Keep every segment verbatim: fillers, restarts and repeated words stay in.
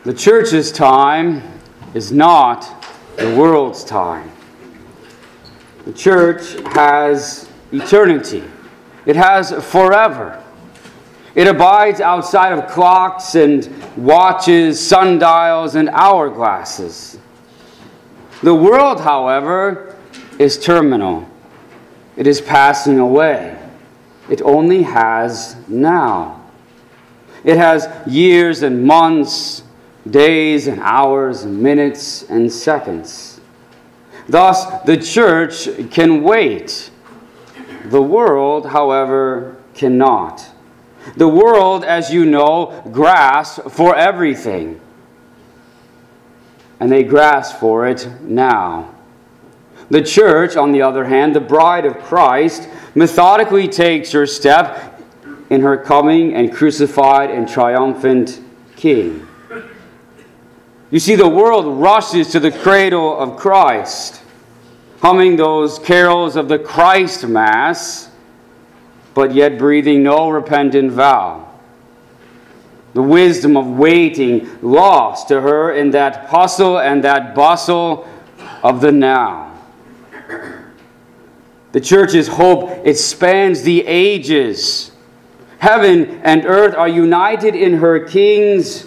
The church's time is not the world's time. The church has eternity. It has forever. It abides outside of clocks and watches, sundials, and hourglasses. The world, however, is terminal. It is passing away. It only has now. It has years and months, days and hours and minutes and seconds. Thus, the church can wait. The world, however, cannot. The world, as you know, grasps for everything. And they grasp for it now. The church, on the other hand, the bride of Christ, methodically takes her step in her coming and crucified and triumphant King. You see, the world rushes to the cradle of Christ, humming those carols of the Christ Mass, but yet breathing no repentant vow. The wisdom of waiting lost to her in that hustle and that bustle of the now. The church's hope, it spans the ages. Heaven and earth are united in her King's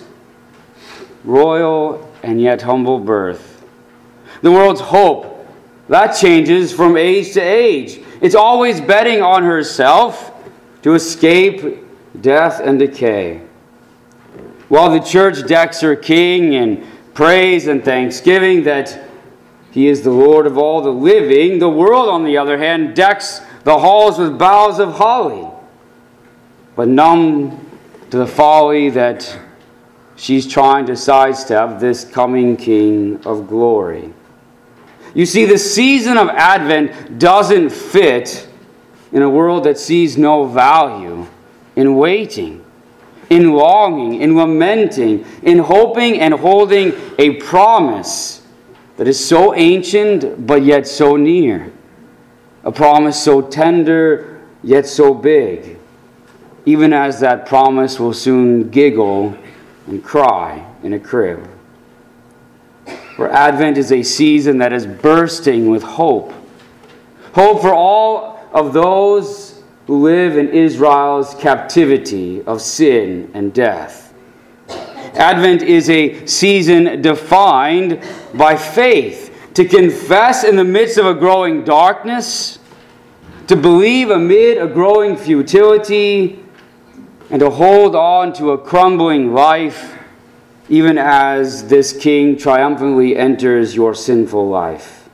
royal and yet humble birth. The world's hope, that changes from age to age. It's always betting on herself to escape death and decay. While the church decks her King in praise and thanksgiving that He is the Lord of all the living, the world, on the other hand, decks the halls with boughs of holly. But numb to the folly that she's trying to sidestep this coming King of glory. You see, the season of Advent doesn't fit in a world that sees no value in waiting, in longing, in lamenting, in hoping and holding a promise that is so ancient but yet so near. A promise so tender yet so big, even as that promise will soon giggle and cry in a crib. For Advent is a season that is bursting with hope. Hope for all of those who live in Israel's captivity of sin and death. Advent is a season defined by faith, to confess in the midst of a growing darkness, to believe amid a growing futility, and to hold on to a crumbling life, even as this King triumphantly enters your sinful life.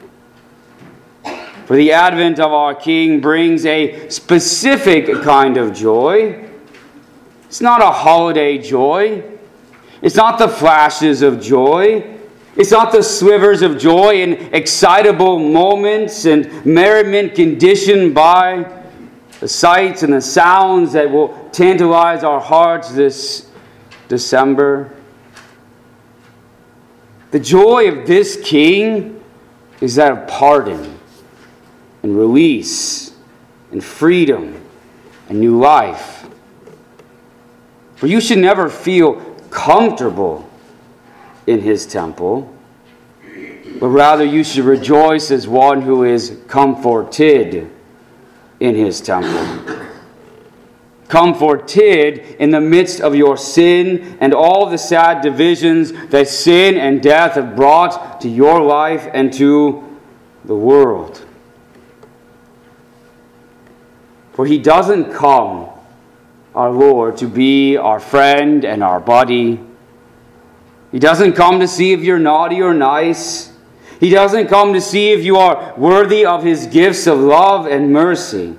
For the advent of our King brings a specific kind of joy. It's not a holiday joy. It's not the flashes of joy. It's not the slivers of joy in excitable moments and merriment conditioned by the sights and the sounds that will tantalize our hearts this December. The joy of this King is that of pardon and release and freedom and new life. For you should never feel comfortable in His temple, but rather you should rejoice as one who is comforted in His temple. Comforted in the midst of your sin and all the sad divisions that sin and death have brought to your life and to the world. For He doesn't come, our Lord, to be our friend and our buddy. He doesn't come to see if you're naughty or nice. He doesn't come to see if you are worthy of His gifts of love and mercy.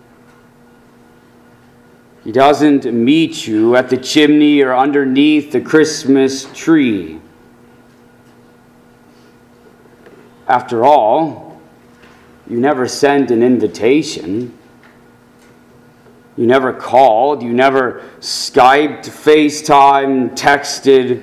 He doesn't meet you at the chimney or underneath the Christmas tree. After all, you never sent an invitation. You never called. You never Skyped, FaceTime, texted.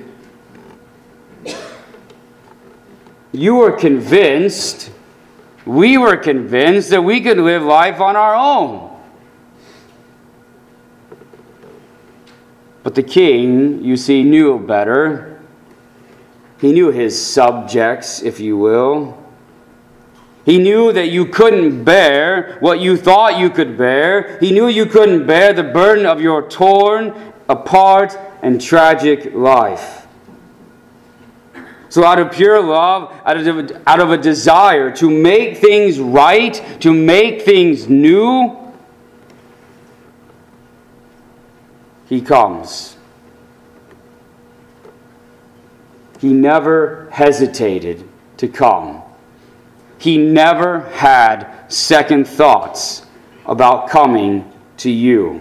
You were convinced, we were convinced that we could live life on our own. But the king, you see, knew better. He knew his subjects, if you will. He knew that you couldn't bear what you thought you could bear. He knew you couldn't bear the burden of your torn, apart, and tragic life. So out of pure love, out of, out of a desire to make things right, to make things new, he comes. He never hesitated to come. He never had second thoughts about coming to you.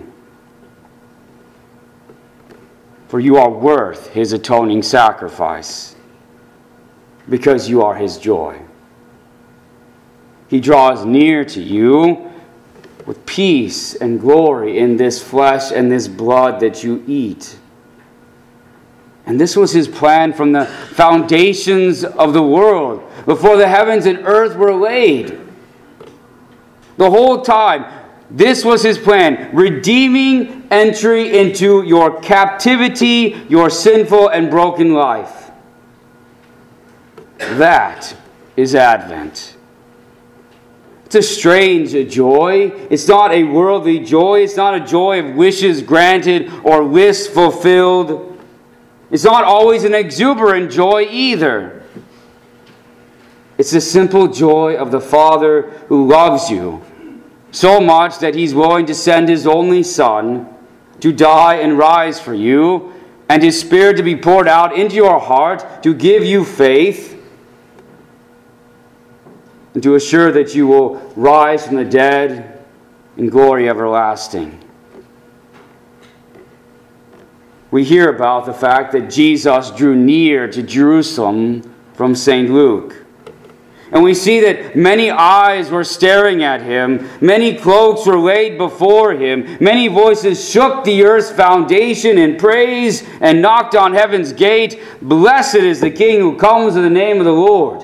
For you are worth his atoning sacrifice, because you are his joy. He draws near to you with peace and glory in this flesh and this blood that you eat. And this was his plan from the foundations of the world, before the heavens and earth were laid. The whole time, this was his plan, redeeming entry into your captivity, your sinful and broken life. That is Advent. It's a strange joy. It's not a worldly joy. It's not a joy of wishes granted or lists fulfilled. It's not always an exuberant joy either. It's the simple joy of the Father who loves you so much that he's willing to send his only Son to die and rise for you, and his Spirit to be poured out into your heart to give you faith and to assure that you will rise from the dead in glory everlasting. We hear about the fact that Jesus drew near to Jerusalem from Saint Luke. And we see that many eyes were staring at him, many cloaks were laid before him, many voices shook the earth's foundation in praise and knocked on heaven's gate. Blessed is the King who comes in the name of the Lord.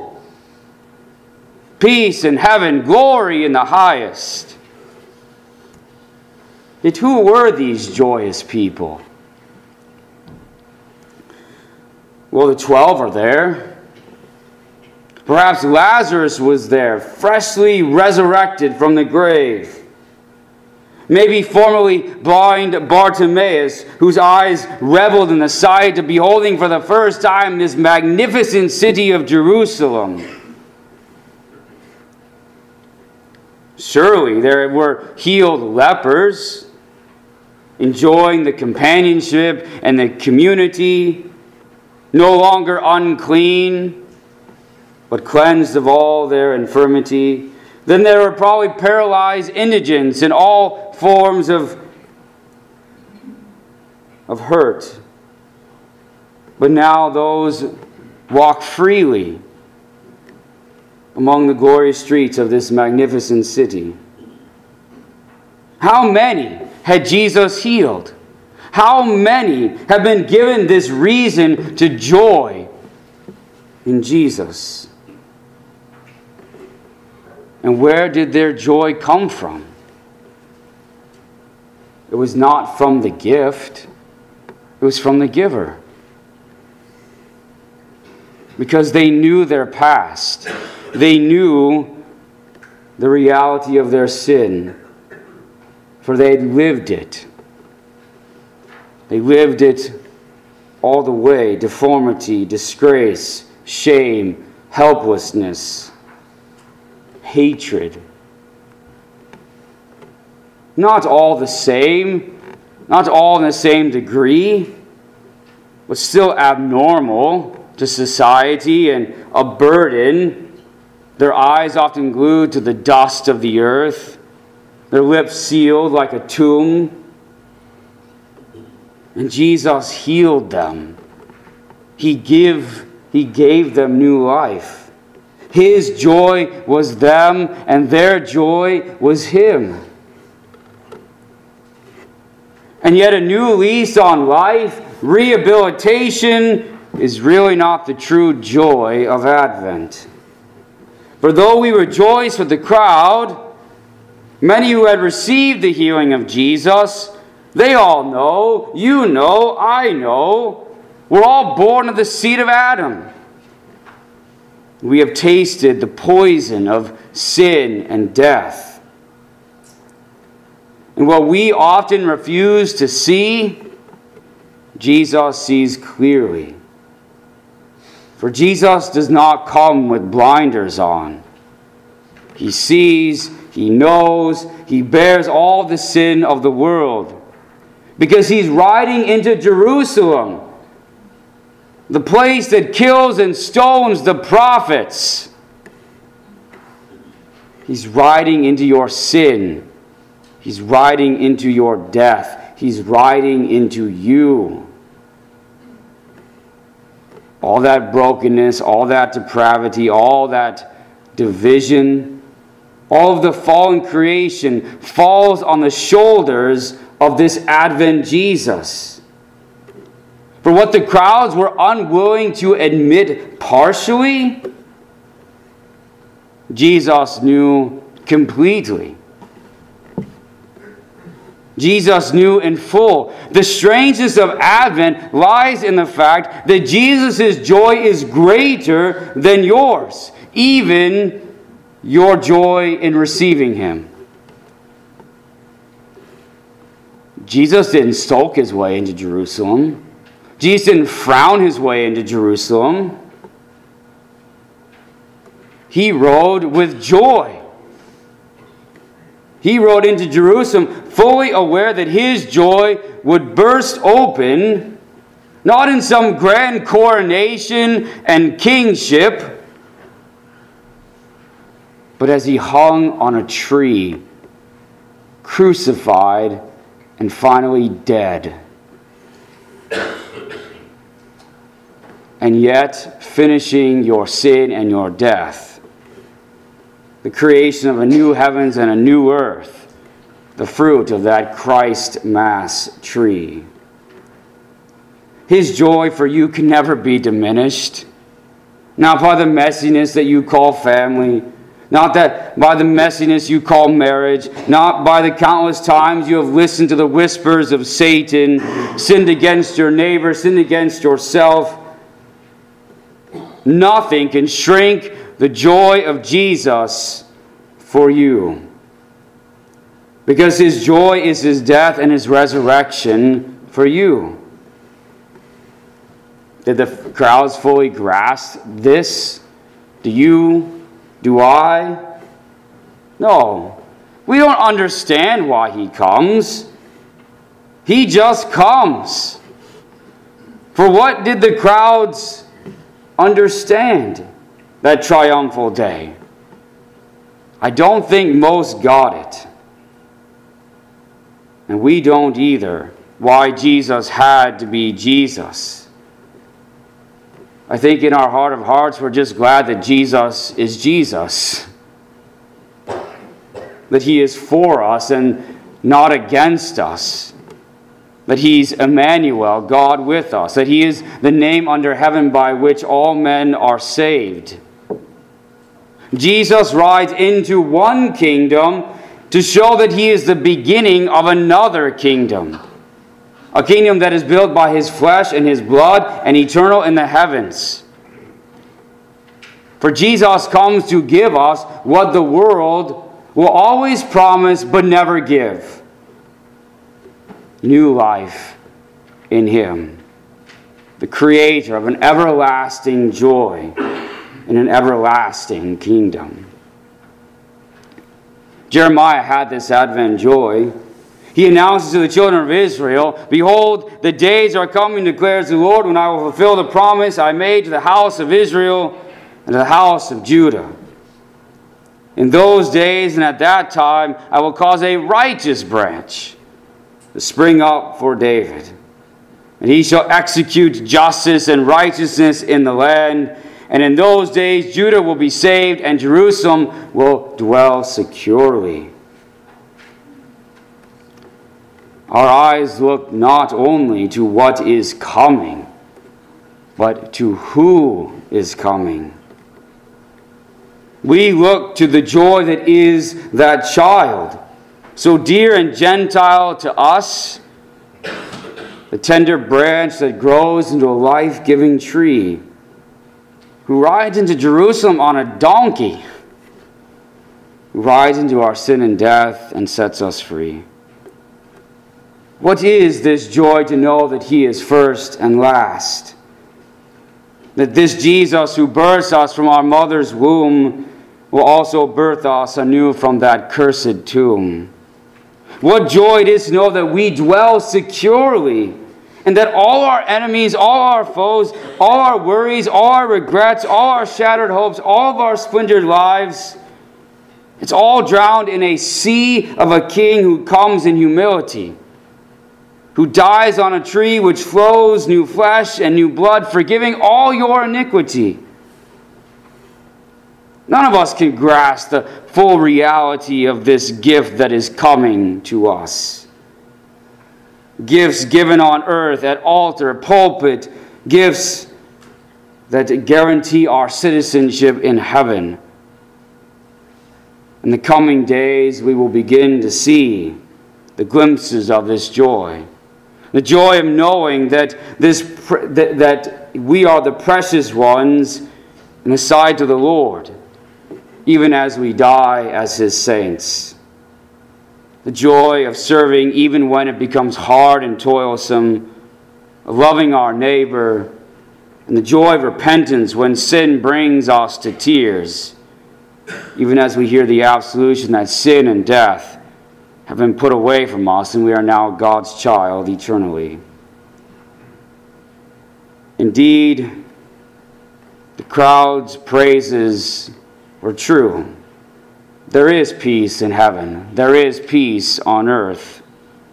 Peace in heaven, glory in the highest. Yet who were these joyous people? Well, the twelve are there. Perhaps Lazarus was there, freshly resurrected from the grave. Maybe formerly blind Bartimaeus, whose eyes reveled in the sight of beholding for the first time this magnificent city of Jerusalem. Surely there were healed lepers, enjoying the companionship and the community, no longer unclean, but cleansed of all their infirmity. Then there were probably paralyzed indigents in all forms of, of hurt. But now those walk freely among the glorious streets of this magnificent city. How many had Jesus healed? How many have been given this reason to joy in Jesus? And where did their joy come from? It was not from the gift. It was from the giver. Because they knew their past. They knew the reality of their sin. For they had lived it. They lived it all the way. Deformity, disgrace, shame, helplessness, hatred. Not all the same, not all in the same degree, but still abnormal to society and a burden. Their eyes often glued to the dust of the earth, their lips sealed like a tomb. And Jesus healed them. He give, he gave them new life. His joy was them, and their joy was him. And yet a new lease on life, rehabilitation, is really not the true joy of Advent. For though we rejoice with the crowd, many who had received the healing of Jesus They all know, you know, I know. We're all born of the seed of Adam. We have tasted the poison of sin and death. And what we often refuse to see, Jesus sees clearly. For Jesus does not come with blinders on. He sees, he knows, he bears all the sin of the world. Because he's riding into Jerusalem, the place that kills and stones the prophets. He's riding into your sin. He's riding into your death. He's riding into you. All that brokenness, all that depravity, all that division, all of the fallen creation falls on the shoulders of this Advent Jesus. For what the crowds were unwilling to admit partially, Jesus knew completely. Jesus knew in full. The strangeness of Advent lies in the fact that Jesus' joy is greater than yours, even your joy in receiving him. Jesus didn't sulk his way into Jerusalem. Jesus didn't frown his way into Jerusalem. He rode with joy. He rode into Jerusalem fully aware that his joy would burst open, not in some grand coronation and kingship, but as he hung on a tree, crucified and finally dead. And yet, finishing your sin and your death, the creation of a new heavens and a new earth, the fruit of that Christ Mass tree. His joy for you can never be diminished, not by the messiness that you call family, not that by the messiness you call marriage, not by the countless times you have listened to the whispers of Satan, sinned against your neighbor, sinned against yourself. Nothing can shrink the joy of Jesus for you. Because his joy is his death and his resurrection for you. Did the crowds fully grasp this? Do you? Do I? No. We don't understand why he comes. He just comes. For what did the crowds understand that triumphal day? I don't think most got it. And we don't either. Why Jesus had to be Jesus. I think in our heart of hearts we're just glad that Jesus is Jesus. That he is for us and not against us. That he's Emmanuel, God with us. That he is the name under heaven by which all men are saved. Jesus rides into one kingdom to show that he is the beginning of another kingdom. A kingdom that is built by his flesh and his blood and eternal in the heavens. For Jesus comes to give us what the world will always promise but never give. New life in him. The creator of an everlasting joy in an everlasting kingdom. Jeremiah had this Advent joy. He announces to the children of Israel, "Behold, the days are coming, declares the Lord, when I will fulfill the promise I made to the house of Israel and to the house of Judah. In those days and at that time, I will cause a righteous branch to spring up for David. And he shall execute justice and righteousness in the land. And in those days Judah will be saved, and Jerusalem will dwell securely." Our eyes look not only to what is coming, but to who is coming. We look to the joy that is that child, so dear and Gentile to us, the tender branch that grows into a life-giving tree, who rides into Jerusalem on a donkey, who rides into our sin and death and sets us free. What is this joy to know that he is first and last? That this Jesus who births us from our mother's womb will also birth us anew from that cursed tomb. What joy it is to know that we dwell securely, and that all our enemies, all our foes, all our worries, all our regrets, all our shattered hopes, all of our splintered lives, it's all drowned in a sea of a king who comes in humility, who dies on a tree which flows new flesh and new blood, forgiving all your iniquity. None of us can grasp the full reality of this gift that is coming to us. Gifts given on earth, at altar, pulpit, gifts that guarantee our citizenship in heaven. In the coming days, we will begin to see the glimpses of this joy. The joy of knowing that, this, that, that we are the precious ones in the sight of the Lord, even as we die as his saints. The joy of serving even when it becomes hard and toilsome, of loving our neighbor, and the joy of repentance when sin brings us to tears, even as we hear the absolution that sin and death have been put away from us and we are now God's child eternally. Indeed, the crowd's praises were true. There is peace in heaven. There is peace on earth.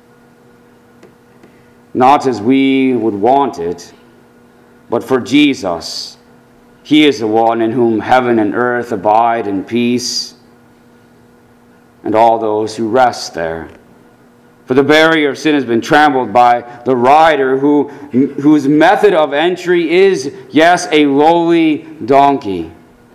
Not as we would want it, but for Jesus. He is the one in whom heaven and earth abide in peace, and all those who rest there. For the barrier of sin has been trampled by the rider who, whose method of entry is, yes, a lowly donkey.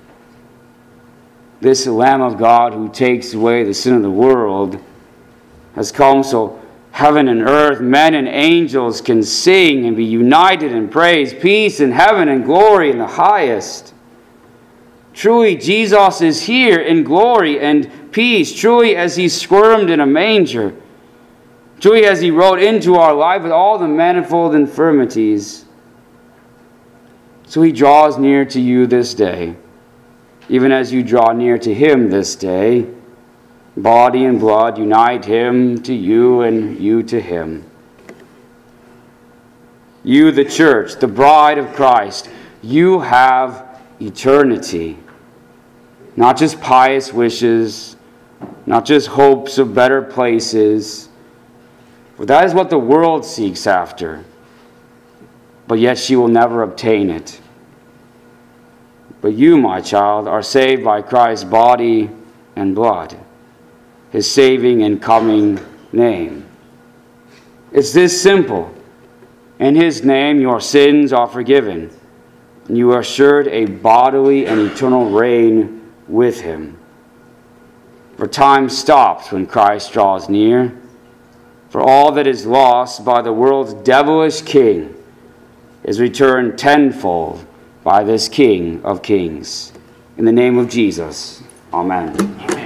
This Lamb of God who takes away the sin of the world has come so heaven and earth, men and angels can sing and be united in praise, peace in heaven and glory in the highest. Truly, Jesus is here in glory and peace, truly as he squirmed in a manger, truly as he rode into our life with all the manifold infirmities. So he draws near to you this day, even as you draw near to him this day. Body and blood unite him to you and you to him. You, the church, the bride of Christ, you have eternity. Not just pious wishes, not just hopes of better places, for that is what the world seeks after, but yet she will never obtain it. But you, my child, are saved by Christ's body and blood, his saving and coming name. It's this simple. In his name your sins are forgiven, and you are assured a bodily and eternal reign with him. For time stops when Christ draws near. For all that is lost by the world's devilish king is returned tenfold by this King of kings. In the name of Jesus, amen. Amen.